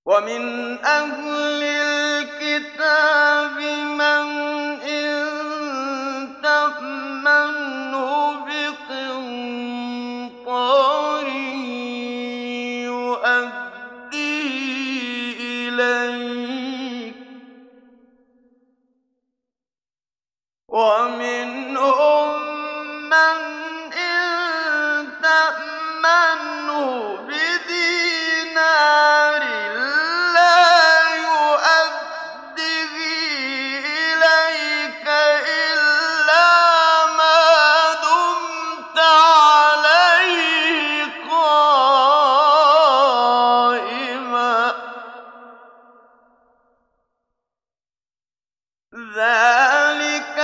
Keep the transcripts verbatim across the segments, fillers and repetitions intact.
وَمِنْ أَهْلِ الْكِتَابِ مَنْ إِن تَأْمَنْهُ بِقِنطَارٍ يُؤَدِّهِ إِلَيْكَ وَمِنْهُم مَّنْ إِن تَأْمَنْهُ بِدِينَارٍ لَّا يُؤَدِّهِ إِلَيْكَ إِلَّا مَا دُمْتَ عَلَيْهِ قَائِمًا ۗ ذَٰلِكَ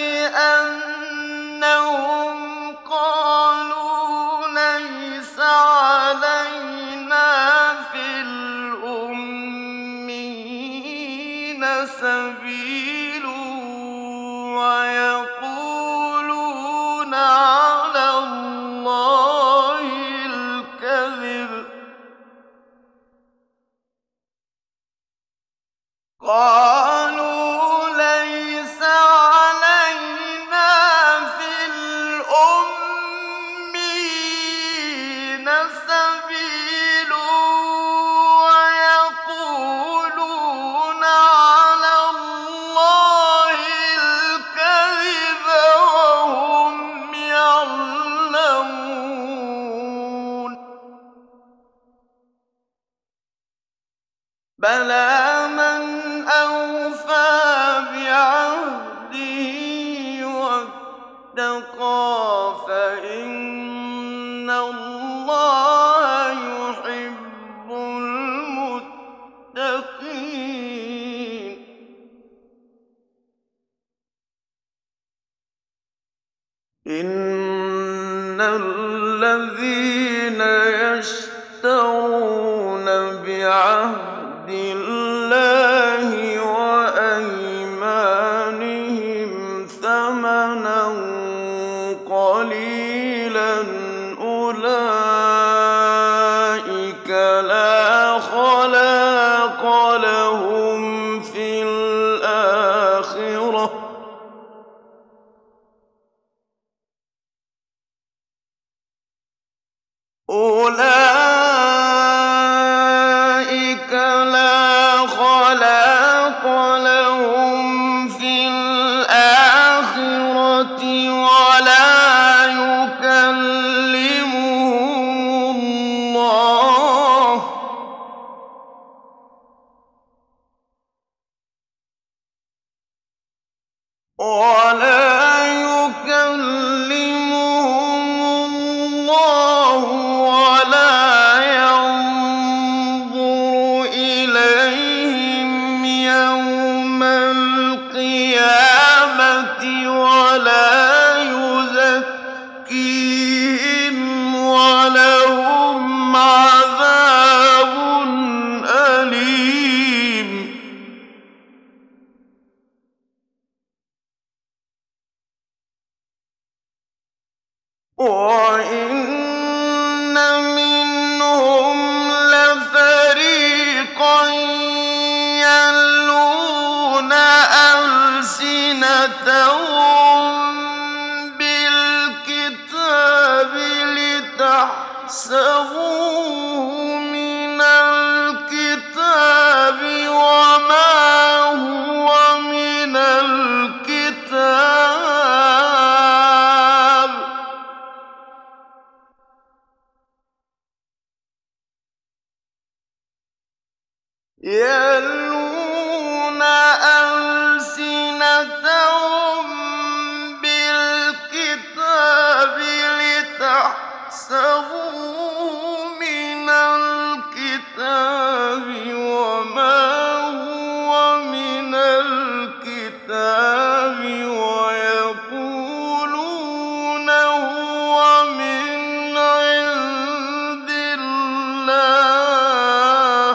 بِأَنَّهُمْ قَالُوا لَيْسَ عَلَيْنَا فِي الْأُمِّيِّينَ سَبِيلٌ وَيَقُولُونَ عَلَى اللَّهِ الْكَذِبَ ۚ قَالُوا لَيْسَ عَلَيْنَا فِي الْأُمِّيِّينَ سَبِيلٌ وَيَقُولُونَ عَلَى اللَّهِ الْكَذِبَ وَهُمْ يَعْلَمُونَ ۚ بَلَىٰ مَنْ أَوْفَىٰ بِعَهْدِهِ وَاتَّقَىٰ فَإِنَّ اللَّهَ يُحِبُّ الْمُتَّقِينَ إِنَّ الَّذِينَ يَشْتَرُونَ بِعَهْدِ اللَّهِ وَأَيْمَانِهِمْ ثَمَنًا قَلِيلًا أُولَٰئِكَ لَا خَلَاقَ لَهُمْ فِي الْآخِرَةِ ۖ أُولَٰئِكَ لَا خَلَاقَ لَهُمْ فِي الْآخِرَةِ وَلَا يُكَلِّمُهُمُ اللَّهُ وَلَا يُكَلِّمُهُمُ اللَّهُ وَلَا يَنظُرُ إِلَيْهِمْ يَوْمَ الْقِيَامَةِ وَلَا يُزَكِّيهِمْ وَلَهُمْ عَذَابٌ أَلِيمٌ وَإِنَّ مِنْهُمْ لَفَرِيقًا يَلْوُونَ أَلْسِنَتَهُم بِالْكِتَابِ لِتَحْسَبُوهُ مِنَ الْكِتَابِ وَمَا هُوَ مِنَ الْكِتَابِ ۚ يَلْوُونَ أَلْسِنَتَهُم بِالْكِتَابِ لِتَحْسَبُوهُ مِنَ الْكِتَابِ وَمَا هُوَ مِنَ الْكِتَابِ وَيَقُولُونَ هُوَ مِنْ عِندِ اللَّهِ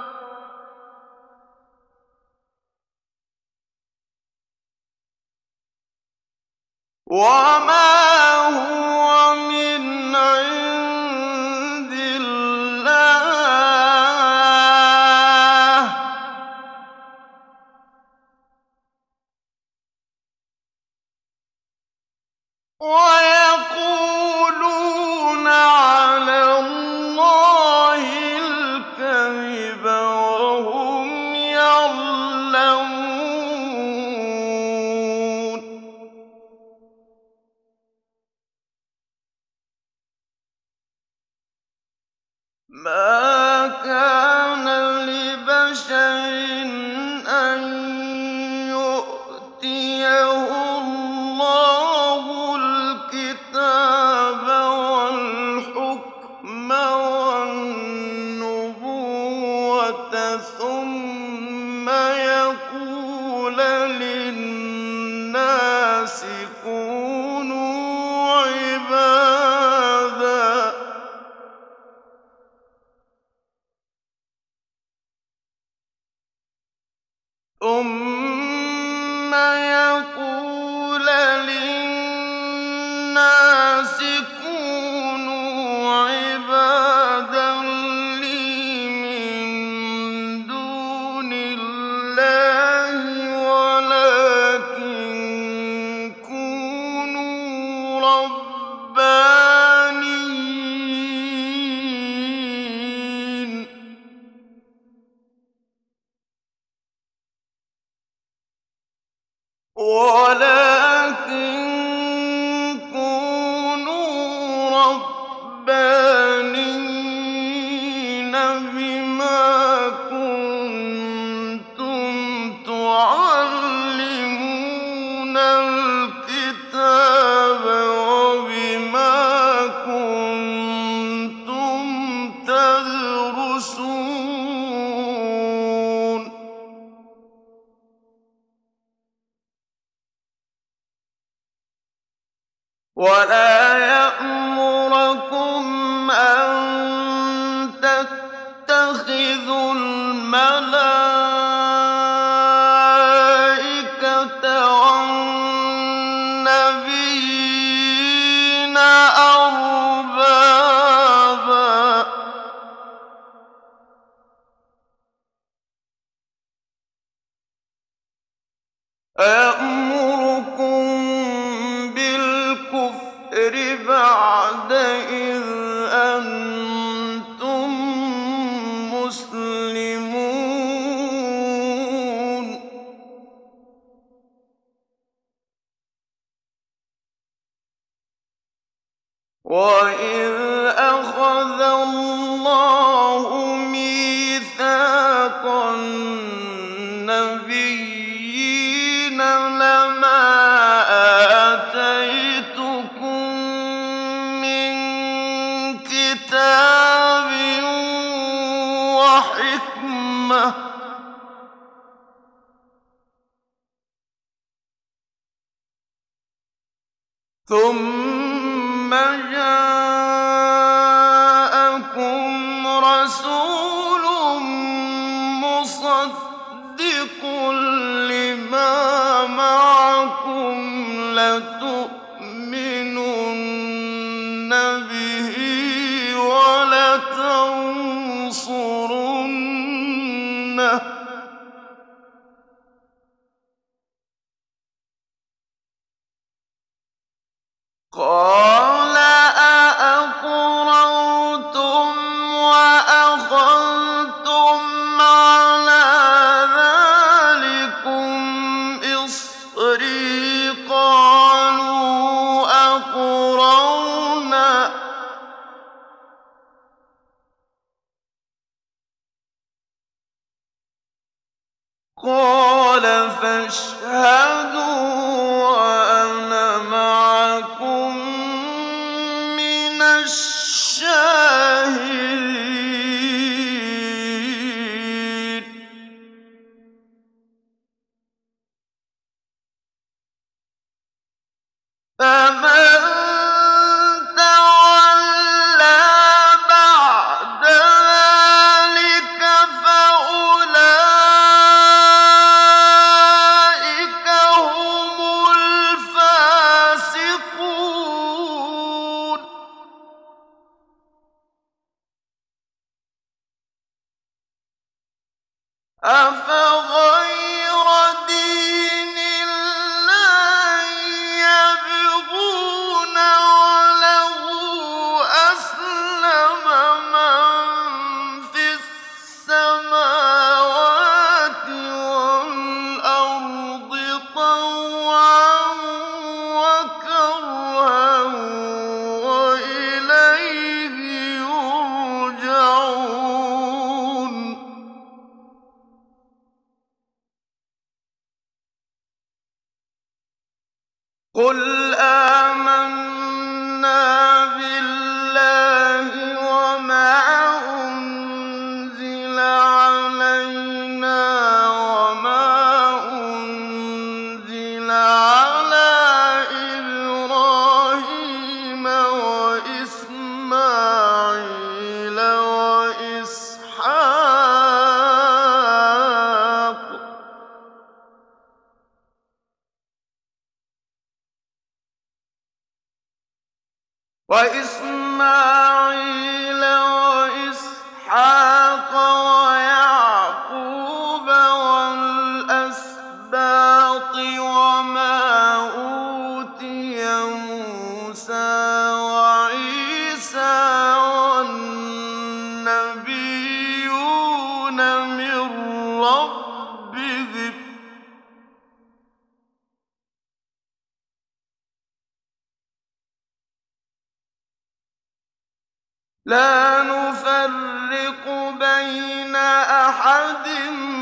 وَمَا هُوَ مِنْ عِندِ اللَّهِ وَيَقُولُونَ عَلَى اللَّهِ الْكَذِبَ وَهُمْ يَعْلَمُونَ. مَا كَانَ لِبَشَرٍ أَن يُؤْتِيَهُ اللَّهُ الْكِتَابَ وَالْحُكْمَ وَالنُّبُوَّةَ ثُمَّ يَقُولَ لِلنَّاسِ كُونُوا عِبَادًا ثُمَّ يَقُولَ لِلنَّاسِ كُونُوا عِبَادًا لِّي مِن دُونِ اللَّهِ وَلَٰكِن كُونُوا رَبَّانِيِّينَ ولكن كونوا ربانيين بما كنتم تعلمون الكتاب وبما كنتم تدرسون ولا يأمركم أن تتخذوا الملائكة والنبيين أربابا أَيَأْمُرُكُم بِالْكُفْرِ بَعْدَ إِذْ أَنتُم مُّسْلِمُونَ وَإِذْ أَخَذَ اللَّهُ مِيثَاقَ النَّبِيِّينَ لَمَا آتَيْتُكُم مِّن كِتَابٍ وَحِكْمَةٍ ثُمَّ جَاءَكُمْ رَسُولٌ مُّصَدِّقٌ لِّمَا مَعَكُمْ لَتُؤْمِنُنَّ بِهِ وَلَتَنصُرُنَّهُ ۚ قَالَ أَأَقْرَرْتُمْ وَأَخَذْتُمْ عَلَىٰ ذَٰلِكُمْ إِصْرِي قَالُوا أَقْرَرْنَا ۚ قَالَ فَاشْهَدُوا وَأَنَا مَعَكُم مِّنَ الشَّاهِدِينَ فَمَن تَوَلَّىٰ بَعْدَ ذَٰلِكَ فَأُولَٰئِكَ هُمُ الْفَاسِقُونَ أَفَغَيْرَ دِينِ اللَّهِ يَبْغُونَ قُلْ آمَنَّا بِاللَّهِ وَمَا أُنزِلَ عَلَيْنَا وَمَا أُنزِلَ عَلَىٰ إِبْرَاهِيمَ وَإِسْمَاعِيلَ وَإِسْمَاعِيلَ وَإِسْحَاقَ وَيَعْقُوبَ وَالْأَسْبَاطِ وَمَا أُوتِيَ مُوسَىٰ وَعِيسَىٰ وَالنَّبِيُّونَ مِن رَّبِّهِمْ ۖ لَا نُفَرِّقُ بَيْنَ أَحَدٍ